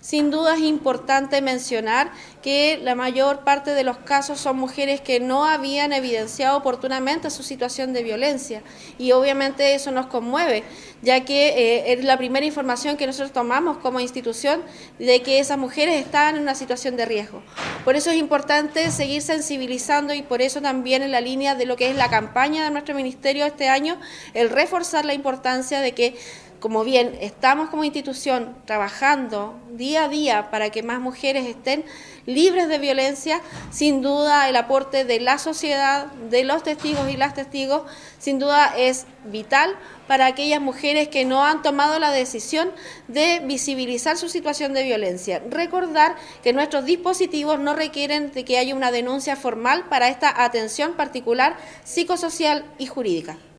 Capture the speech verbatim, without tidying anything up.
Sin duda es importante mencionar que la mayor parte de los casos son mujeres que no habían evidenciado oportunamente su situación de violencia y obviamente eso nos conmueve, ya que eh, es la primera información que nosotros tomamos como institución de que esas mujeres están en una situación de riesgo. Por eso es importante seguir sensibilizando y por eso también en la línea de lo que es la campaña de nuestro ministerio este año, el reforzar la importancia de que, como bien estamos como institución trabajando día a día para que más mujeres estén libres de violencia, sin duda el aporte de la sociedad, de los testigos y las testigos, sin duda es vital para aquellas mujeres que no han tomado la decisión de visibilizar su situación de violencia. Recordar que nuestros dispositivos no requieren de que haya una denuncia formal para esta atención particular psicosocial y jurídica.